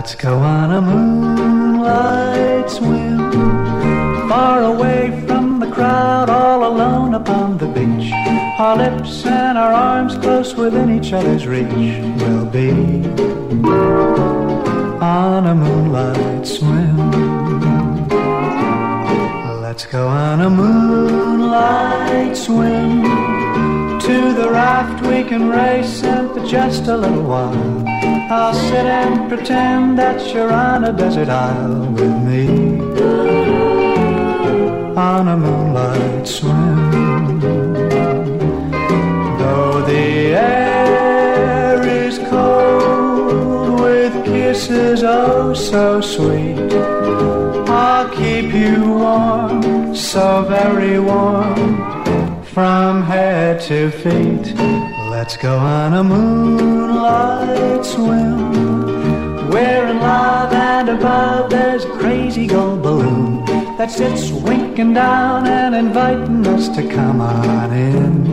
Let's go on a moonlight swim, far away from the crowd, all alone upon the beach. Our lips and our arms close within each other's reach. We'll be on a moonlight swim. Let's go on a moonlight swim, to the raft we can race, and for just a little while I'll sit and pretend that you're on a desert isle with me, on a moonlight swim. Though the air is cold, with kisses oh so sweet, I'll keep you warm, so very warm, from head to feet. Let's go on a moonlight swim. We're in love, and above there's a crazy gold balloon that sits winking down and inviting us to come on in,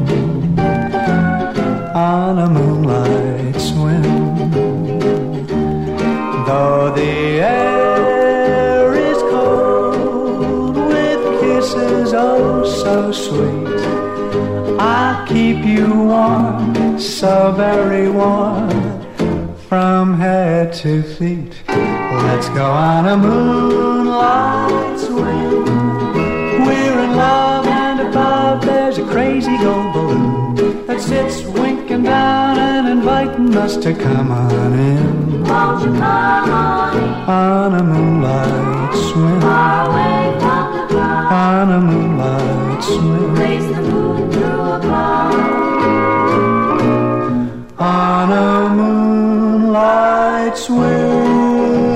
on a moonlight swim. Though the air is cold, with kisses oh so sweet, I'll keep you warm, so very warm, from head to feet. Let's go on a moonlight swim. We're in love, and above there's a crazy gold balloon that sits winking down and inviting us to come on in, Won't you come on in? on a moonlight swim, Far away from the crowd, on a moonlight swim, race the moon through a cloud. on a moonlight swim.